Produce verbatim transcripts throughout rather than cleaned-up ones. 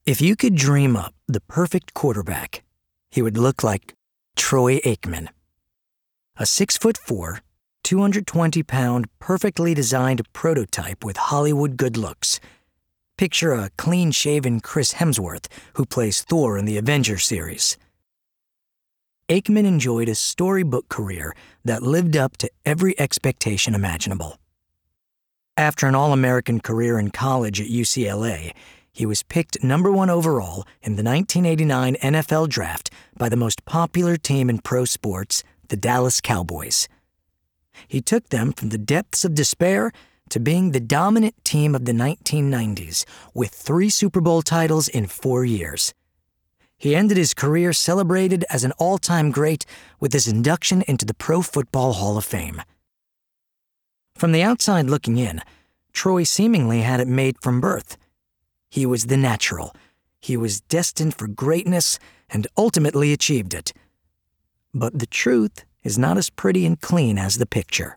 If you could dream up the perfect quarterback, he would look like Troy Aikman. A six foot four, two hundred twenty pound, perfectly designed prototype with Hollywood good looks. Picture a clean-shaven Chris Hemsworth who plays Thor in the Avengers series. Aikman enjoyed a storybook career that lived up to every expectation imaginable. After an All-American career in college at U C L A, he was picked number one overall in the nineteen eighty-nine N F L Draft by the most popular team in pro sports, the Dallas Cowboys. He took them from the depths of despair to being the dominant team of the nineteen nineties, with three Super Bowl titles in four years. He ended his career celebrated as an all-time great with his induction into the Pro Football Hall of Fame. From the outside looking in, Troy seemingly had it made from birth. He was the natural. He was destined for greatness and ultimately achieved it. But the truth is not as pretty and clean as the picture.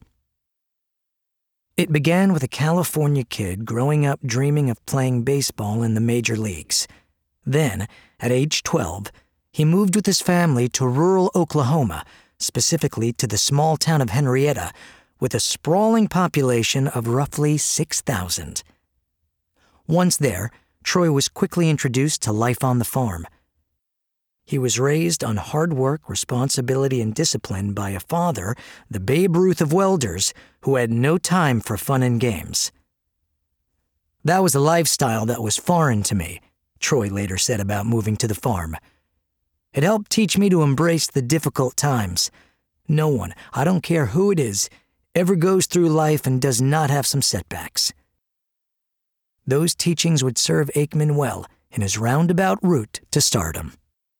It began with a California kid growing up dreaming of playing baseball in the major leagues. Then, at age twelve, he moved with his family to rural Oklahoma, specifically to the small town of Henrietta, with a sprawling population of roughly six thousand. Once there, Troy was quickly introduced to life on the farm. He was raised on hard work, responsibility, and discipline by a father, the Babe Ruth of welders, who had no time for fun and games. That was a lifestyle that was foreign to me, Troy later said about moving to the farm. It helped teach me to embrace the difficult times. No one, I don't care who it is, ever goes through life and does not have some setbacks. Those teachings would serve Aikman well in his roundabout route to stardom.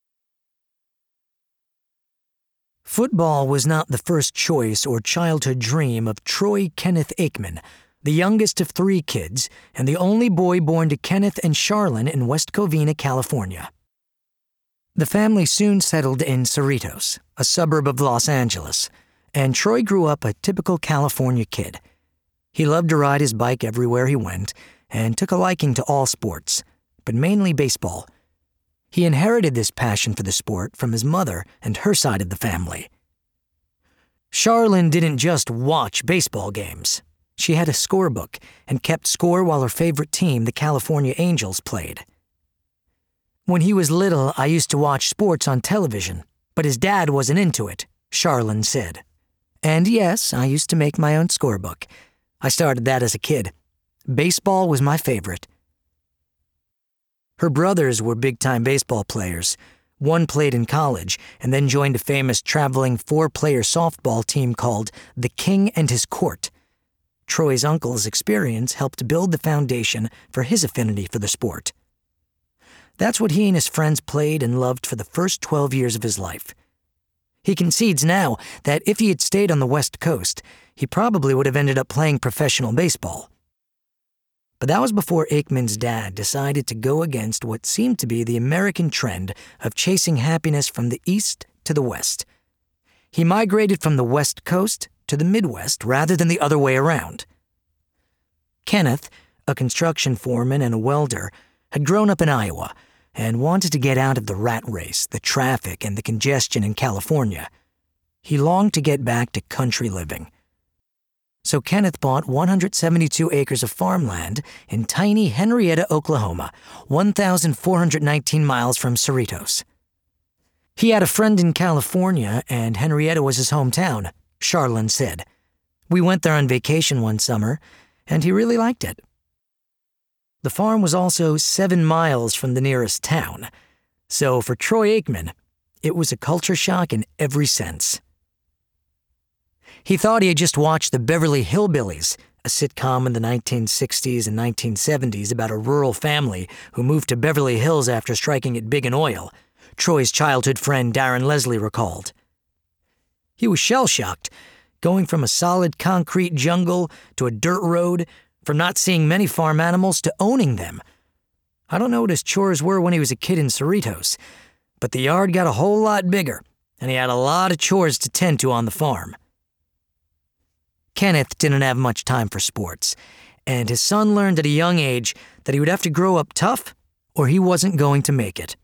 Football was not the first choice or childhood dream of Troy Kenneth Aikman, the youngest of three kids and the only boy born to Kenneth and Charlene in West Covina, California. The family soon settled in Cerritos, a suburb of Los Angeles, and Troy grew up a typical California kid. He loved to ride his bike everywhere he went and took a liking to all sports, but mainly baseball. He inherited this passion for the sport from his mother and her side of the family. Charlene didn't just watch baseball games. She had a scorebook and kept score while her favorite team, the California Angels, played. When he was little, I used to watch sports on television, but his dad wasn't into it, Charlene said. And yes, I used to make my own scorebook. I started that as a kid. Baseball was my favorite. Her brothers were big-time baseball players. One played in college and then joined a famous traveling four-player softball team called The King and His Court. Troy's uncle's experience helped build the foundation for his affinity for the sport. That's what he and his friends played and loved for the first twelve years of his life. He concedes now that if he had stayed on the West Coast, he probably would have ended up playing professional baseball. But that was before Aikman's dad decided to go against what seemed to be the American trend of chasing happiness from the East to the West. He migrated from the West Coast to the Midwest rather than the other way around. Kenneth, a construction foreman and a welder, had grown up in Iowa and wanted to get out of the rat race, the traffic, and the congestion in California. He longed to get back to country living. So Kenneth bought one hundred seventy-two acres of farmland in tiny Henrietta, Oklahoma, one thousand four hundred nineteen miles from Cerritos. He had a friend in California, and Henrietta was his hometown, Charlene said. We went there on vacation one summer, and he really liked it. The farm was also seven miles from the nearest town, so for Troy Aikman, it was a culture shock in every sense. He thought he had just watched the Beverly Hillbillies, a sitcom in the nineteen sixties and nineteen seventies about a rural family who moved to Beverly Hills after striking it big in oil, Troy's childhood friend Darren Leslie recalled. He was shell-shocked, going from a solid concrete jungle to a dirt road, from not seeing many farm animals to owning them. I don't know what his chores were when he was a kid in Cerritos, but the yard got a whole lot bigger, and he had a lot of chores to tend to on the farm. Kenneth didn't have much time for sports, and his son learned at a young age that he would have to grow up tough or he wasn't going to make it.